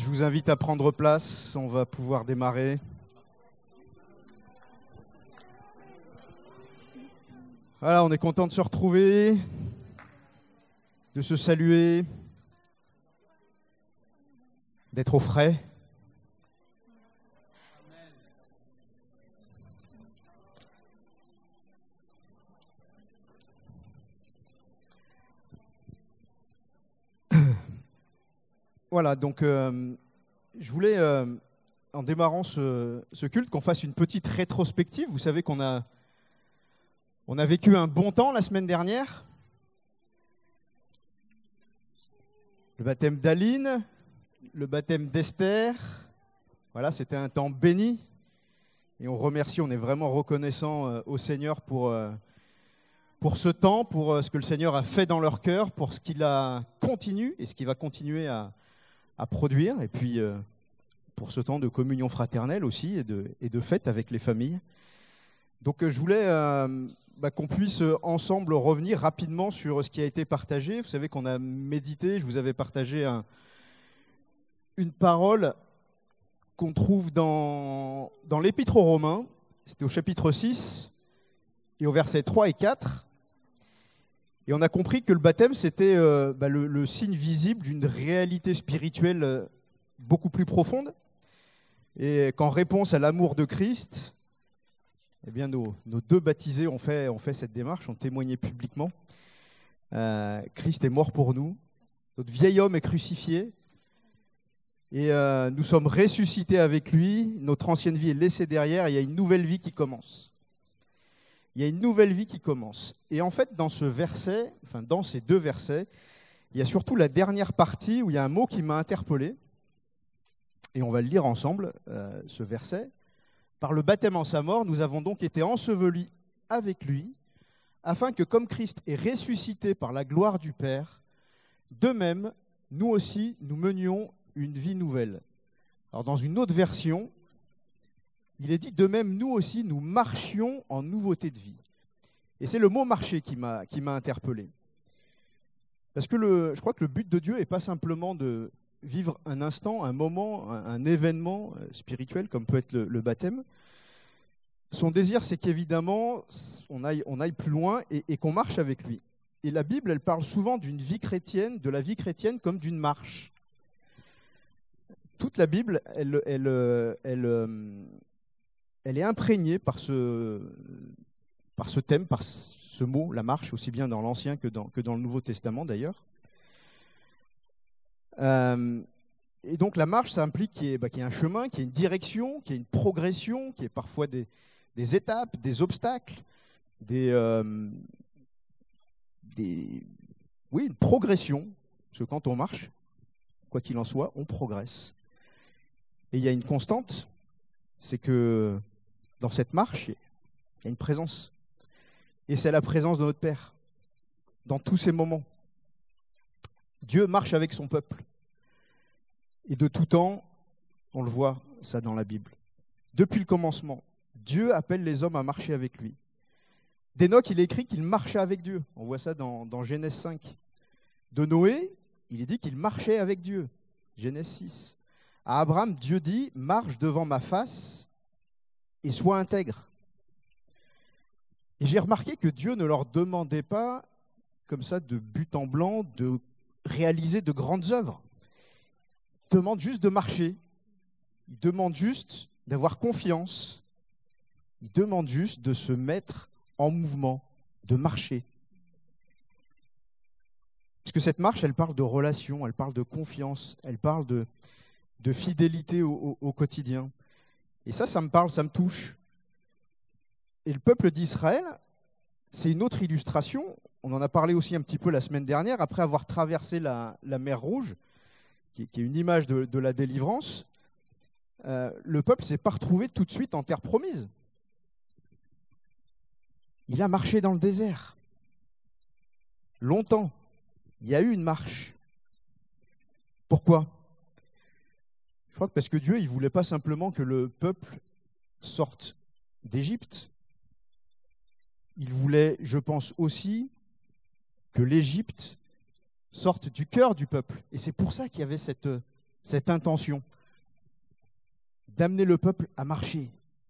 Je vous invite à prendre place, on va pouvoir démarrer. Voilà, on est content de se retrouver, de se saluer, d'être au frais. Voilà, donc je voulais, en démarrant ce culte, qu'on fasse une petite rétrospective. Vous savez qu'on a vécu un bon temps la semaine dernière. Le baptême d'Aline, le baptême d'Esther. Voilà, c'était un temps béni. Et on remercie, on est vraiment reconnaissant au Seigneur pour ce temps, pour ce que le Seigneur a fait dans leur cœur, pour ce qu'il a continué et ce qu'il va continuer à produire, et puis pour ce temps de communion fraternelle aussi et de fête avec les familles. Donc je voulais qu'on puisse ensemble revenir rapidement sur ce qui a été partagé. Vous savez qu'on a médité, je vous avais partagé une parole qu'on trouve dans l'Épître aux Romains, c'était au chapitre 6 et au versets 3 et 4. Et on a compris que le baptême, c'était le signe visible d'une réalité spirituelle beaucoup plus profonde. Et qu'en réponse à l'amour de Christ, eh bien, nos deux baptisés ont fait cette démarche, ont témoigné publiquement. Christ est mort pour nous, notre vieil homme est crucifié, et nous sommes ressuscités avec lui, notre ancienne vie est laissée derrière, et il y a une nouvelle vie qui commence. Il y a une nouvelle vie qui commence. Et en fait, dans ces deux versets, il y a surtout la dernière partie où il y a un mot qui m'a interpellé. Et on va le lire ensemble, ce verset. « Par le baptême en sa mort, nous avons donc été ensevelis avec lui, afin que comme Christ est ressuscité par la gloire du Père, de même, nous aussi, nous menions une vie nouvelle. » Alors dans une autre version, il est dit, de même, nous aussi, nous marchions en nouveauté de vie. Et c'est le mot marcher qui m'a interpellé. Parce que je crois que le but de Dieu n'est pas simplement de vivre un instant, un moment, un événement spirituel, comme peut être le baptême. Son désir, c'est qu'évidemment, on aille plus loin et qu'on marche avec lui. Et la Bible, elle parle souvent d'une vie chrétienne, de la vie chrétienne comme d'une marche. Toute la Bible, elle est imprégnée par ce thème, par ce mot, la marche, aussi bien dans l'Ancien que dans le Nouveau Testament d'ailleurs. Et donc la marche, ça implique qu'il y ait un chemin, qu'il y ait une direction, qu'il y ait une progression, qu'il y ait parfois des étapes, des obstacles, une progression. Parce que quand on marche, quoi qu'il en soit, on progresse. Et il y a une constante, c'est que dans cette marche, il y a une présence. Et c'est la présence de notre Père, dans tous ces moments. Dieu marche avec son peuple. Et de tout temps, on le voit, ça dans la Bible. Depuis le commencement, Dieu appelle les hommes à marcher avec lui. D'Enoch, il est écrit qu'il marchait avec Dieu. On voit ça dans Genèse 5. De Noé, il est dit qu'il marchait avec Dieu. Genèse 6. À Abraham, Dieu dit « Marche devant ma face et sois intègre ». Et j'ai remarqué que Dieu ne leur demandait pas, comme ça, de but en blanc, de réaliser de grandes œuvres. Il demande juste de marcher. Il demande juste d'avoir confiance. Il demande juste de se mettre en mouvement, de marcher. Parce que cette marche, elle parle de relation, elle parle de confiance, elle parle de fidélité au quotidien. Et ça me parle, ça me touche. Et le peuple d'Israël, c'est une autre illustration. On en a parlé aussi un petit peu la semaine dernière, après avoir traversé la mer Rouge, qui est une image de la délivrance. Le peuple ne s'est pas retrouvé tout de suite en terre promise. Il a marché dans le désert. Longtemps. Il y a eu une marche. Pourquoi ? Je crois que parce que Dieu, il ne voulait pas simplement que le peuple sorte d'Égypte. Il voulait, je pense aussi, que l'Égypte sorte du cœur du peuple. Et c'est pour ça qu'il y avait cette cette intention d'amener le peuple à marcher.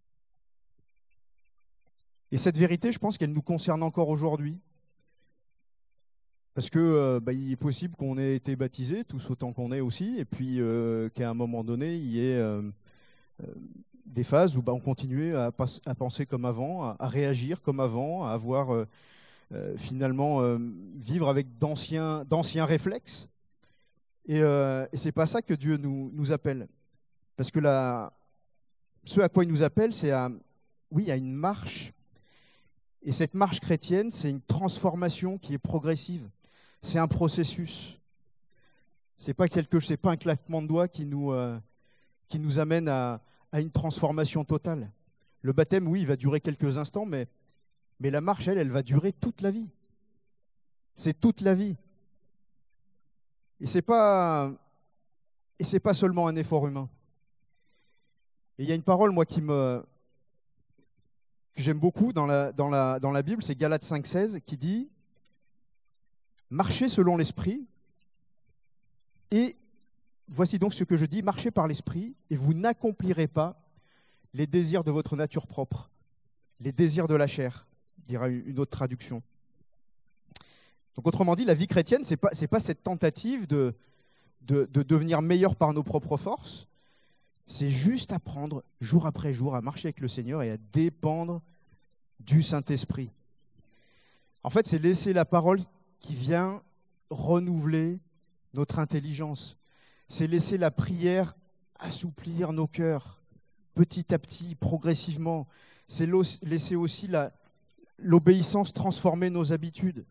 Et cette vérité, je pense qu'elle nous concerne encore aujourd'hui. Parce que il est possible qu'on ait été baptisés, tous autant qu'on est aussi, et puis qu'à un moment donné, il y ait des phases où on continue à penser comme avant, à réagir comme avant, à avoir finalement vivre avec d'anciens réflexes. Et c'est pas ça que Dieu nous appelle. Parce que ce à quoi il nous appelle, c'est à une marche. Et cette marche chrétienne, c'est une transformation qui est progressive. C'est un processus. C'est pas un claquement de doigts qui nous amène à une transformation totale. Le baptême, oui, il va durer quelques instants, mais la marche, elle va durer toute la vie. C'est toute la vie. Et c'est pas seulement un effort humain. Et il y a une parole, moi, que j'aime beaucoup dans la Bible, c'est Galates 5,16, qui dit « Marchez selon l'Esprit, et voici donc ce que je dis, marchez par l'Esprit, et vous n'accomplirez pas les désirs de votre nature propre, les désirs de la chair », dira une autre traduction. Donc autrement dit, la vie chrétienne, c'est pas cette tentative de devenir meilleur par nos propres forces, c'est juste apprendre jour après jour à marcher avec le Seigneur et à dépendre du Saint-Esprit. En fait, c'est laisser la parole qui vient renouveler notre intelligence. C'est laisser la prière assouplir nos cœurs petit à petit, progressivement. C'est laisser aussi l'obéissance transformer nos habitudes.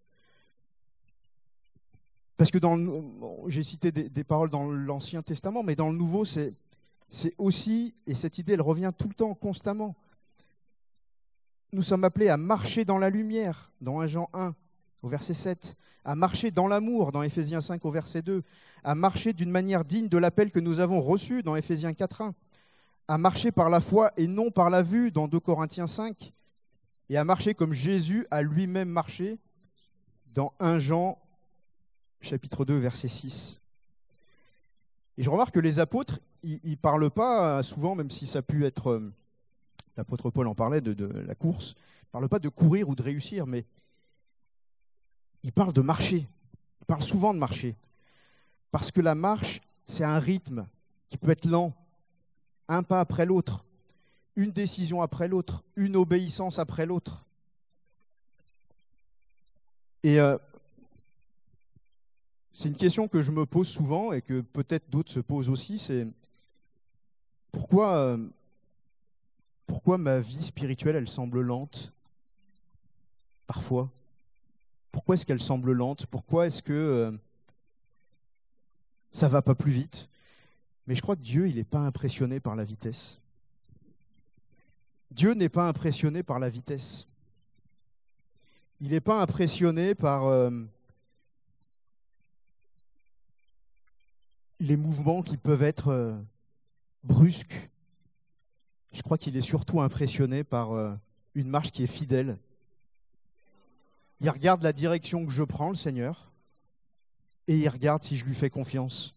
Parce que j'ai cité des paroles dans l'Ancien Testament, mais dans le Nouveau, c'est aussi, et cette idée, elle revient tout le temps, constamment. Nous sommes appelés à marcher dans la lumière, dans 1 Jean 1, au verset 7, à marcher dans l'amour, dans Éphésiens 5, au verset 2, à marcher d'une manière digne de l'appel que nous avons reçu, dans Éphésiens 4, 1, à marcher par la foi et non par la vue, dans 2 Corinthiens 5, et à marcher comme Jésus a lui-même marché, dans 1 Jean, chapitre 2, verset 6. Et je remarque que les apôtres, ils ne parlent pas souvent, même si ça a pu être, l'apôtre Paul en parlait de la course, ils ne parlent pas de courir ou de réussir, mais ils parlent de marcher. Ils parlent souvent de marcher. Parce que la marche, c'est un rythme qui peut être lent, un pas après l'autre, une décision après l'autre, une obéissance après l'autre. Et c'est une question que je me pose souvent et que peut-être d'autres se posent aussi, c'est pourquoi ma vie spirituelle, elle semble lente parfois? Pourquoi est-ce qu'elle semble lente? Pourquoi est-ce que ça ne va pas plus vite? Mais je crois que Dieu, il n'est pas impressionné par la vitesse. Dieu n'est pas impressionné par la vitesse. Il n'est pas impressionné par les mouvements qui peuvent être brusques. Je crois qu'il est surtout impressionné par une marche qui est fidèle. Il regarde la direction que je prends, le Seigneur, et il regarde si je lui fais confiance.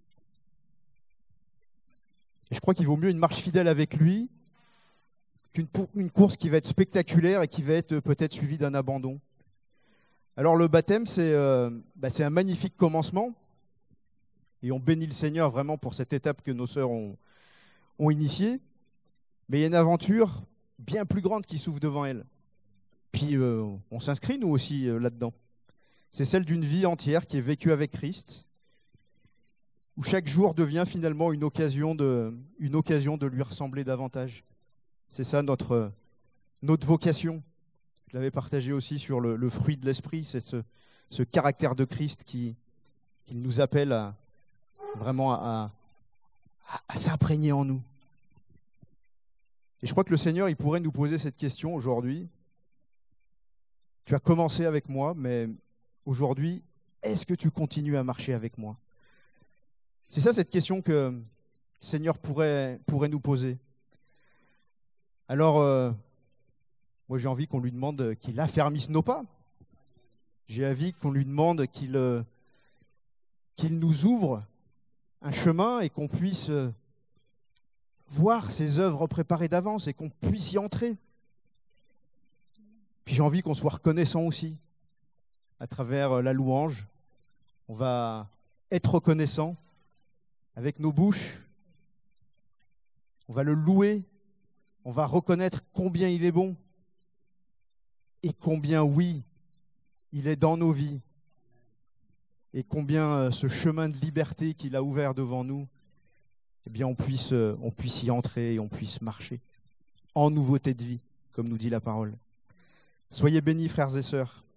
Et je crois qu'il vaut mieux une marche fidèle avec lui qu'une course qui va être spectaculaire et qui va être peut-être suivie d'un abandon. Alors le baptême, c'est un magnifique commencement. Et on bénit le Seigneur vraiment pour cette étape que nos sœurs ont initiée. Mais il y a une aventure bien plus grande qui s'ouvre devant elle. Puis on s'inscrit nous aussi là-dedans. C'est celle d'une vie entière qui est vécue avec Christ, où chaque jour devient finalement une occasion de lui ressembler davantage. C'est ça notre vocation. Je l'avais partagé aussi sur le fruit de l'esprit, c'est ce caractère de Christ qui nous appelle vraiment à s'imprégner en nous. Et je crois que le Seigneur, il pourrait nous poser cette question aujourd'hui. Tu as commencé avec moi, mais aujourd'hui, est-ce que tu continues à marcher avec moi? C'est ça cette question que le Seigneur pourrait nous poser. Alors, moi j'ai envie qu'on lui demande qu'il affermisse nos pas. J'ai envie qu'on lui demande qu'il nous ouvre un chemin et qu'on puisse voir ses œuvres préparées d'avance et qu'on puisse y entrer. Puis j'ai envie qu'on soit reconnaissant aussi. À travers la louange, on va être reconnaissant avec nos bouches. On va le louer. On va reconnaître combien il est bon et combien, oui, il est dans nos vies et combien ce chemin de liberté qu'il a ouvert devant nous, eh bien, on puisse y entrer et on puisse marcher en nouveauté de vie, comme nous dit la parole. Soyez bénis, frères et sœurs.